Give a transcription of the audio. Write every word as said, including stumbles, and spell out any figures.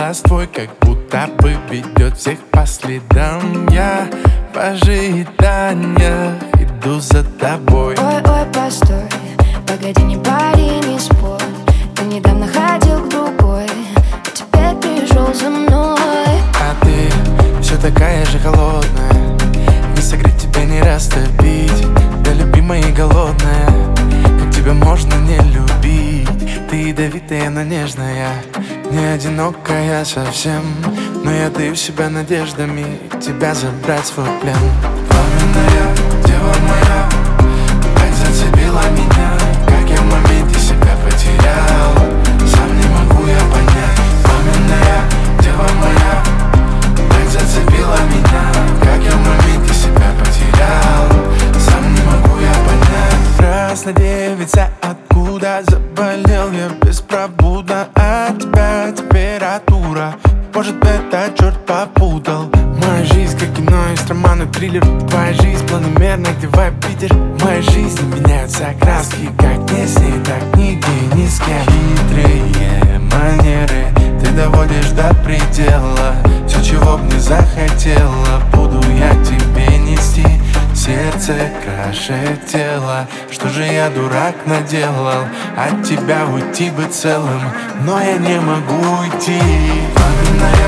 глаз твой как будто бы ведет всех по следам. Я в ожиданиях иду за тобой. Ой, ой, постой, погоди, не пари, не спорь. Ты недавно ходил к другой, а теперь пришел за мной. А ты все такая же холодная, не согреть тебя, не растопить. Да, любимая и голодная, как тебя можно не любить? Ты ядовитая, но нежная, не одинокая совсем. Но я даю себя надеждами тебя забрать в свой плен. Пламенная дева моя, так зацепила меня, как я в моменте себя потерял. Сам не могу я понять. Пламенная дева моя, так зацепила меня, как я в моменте себя потерял. Сам не могу я понять. Красная девица, откуда заболел я беспробудно от тебя температура. Может, это черт попутал. Моя жизнь как кино, есть роман и триллер. Твоя жизнь планомерно, где вайб Питер. В моей жизни меняются краски, как не с ней, так нигде, ни с кем. Хитрые манеры ты доводишь до предела. Все, чего б не захотела, буду я тебе нести. Сердце краше тела. Что же я, дурак, наделал? От тебя уйти бы целым, но я не могу уйти. Пламенная